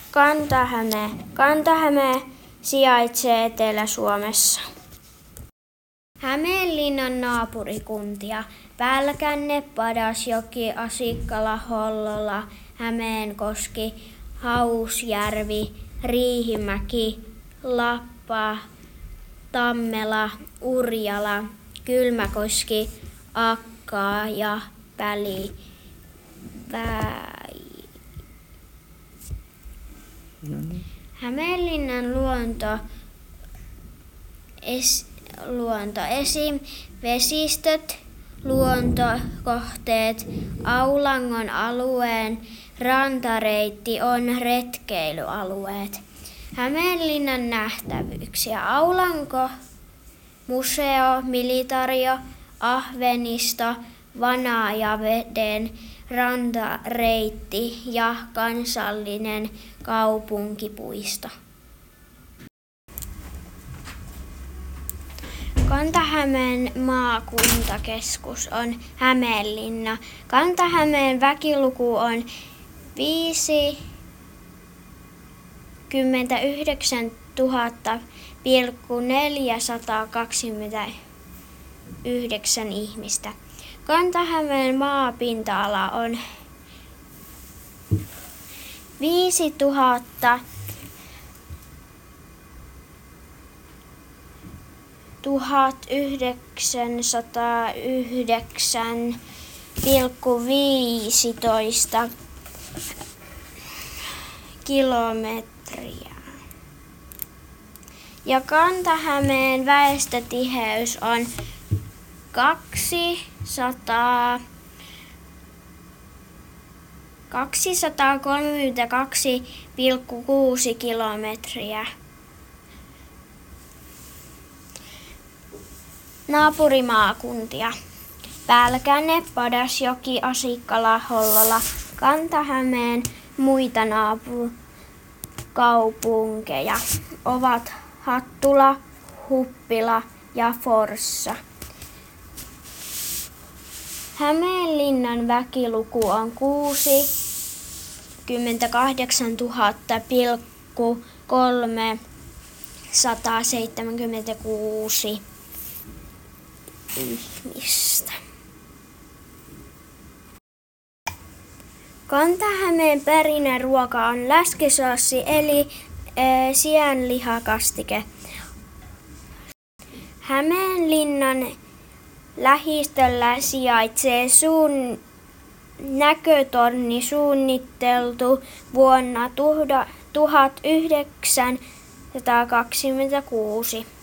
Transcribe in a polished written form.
Kanta-Häme. Kanta-Häme sijaitsee Etelä-Suomessa. Hämeenlinnan naapurikuntia: Pälkänne, Padasjoki, Asikkala, Hollola, Hämeenkoski, Hausjärvi, Riihimäki, Lappa, Tammela, Urjala, Kylmäkoski, Akka ja Päli. Hämeenlinnan luonto esim. Vesistöt, luontokohteet, Aulangon alueen rantareitti on retkeilyalueet. Hämeenlinnan nähtävyyksiä: Aulanko, museo, militario, Ahvenisto, Vanajaveden rantareitti ja kansallinen kaupunkipuisto. Kanta-Hämeen maakuntakeskus on Hämeenlinna. Kanta-Hämeen väkiluku on 59 429 ihmistä. Kanta-Hämeen maapinta-ala on 5 909,15 kilometriä. Ja Kanta-Hämeen väestötiheys on 232,6 kilometriä. Naapurimaakuntia: Pälkänne, Padasjoki, Asikkala, Hollola. Kanta-Hämeen muita kaupunkeja ovat Hattula, Huppila ja Forssa. Hämeenlinnan väkiluku on 68 376 ihmistä. Kanta-Hämeen perinneruoka on läskisoossi eli sianlihakastike. Hämeenlinnan lähistöllä sijaitsee näkötorni, suunniteltu vuonna 1926.